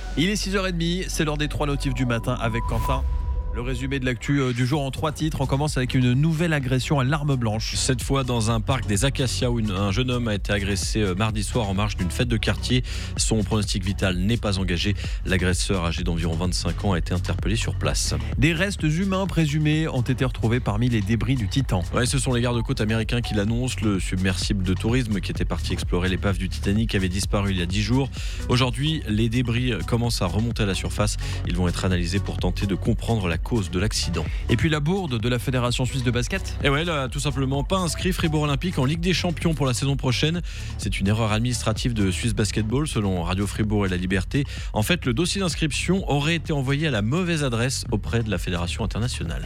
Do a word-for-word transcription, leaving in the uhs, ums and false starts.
Il est six heures trente, c'est l'heure des trois notifs du matin avec Quentin. Le résumé de l'actu du jour en trois titres. On commence avec une nouvelle agression à l'arme blanche. Cette fois dans un parc des Acacias où une, un jeune homme a été agressé mardi soir en marge d'une fête de quartier. Son pronostic vital n'est pas engagé. L'agresseur âgé d'environ vingt-cinq ans a été interpellé sur place. Des restes humains présumés ont été retrouvés parmi les débris du Titan. Ouais, ce sont les gardes-côtes américains qui l'annoncent. Le submersible de tourisme qui était parti explorer l'épave du Titanic avait disparu il y a dix jours. Aujourd'hui, les débris commencent à remonter à la surface. Ils vont être analysés pour tenter de comprendre la cause de l'accident. Et puis la bourde de la Fédération Suisse de Basket. Et ouais, là, tout simplement pas inscrit Fribourg Olympique en Ligue des Champions pour la saison prochaine. C'est une erreur administrative de Suisse Basketball selon Radio Fribourg et La Liberté. En fait, le dossier d'inscription aurait été envoyé à la mauvaise adresse auprès de la Fédération internationale.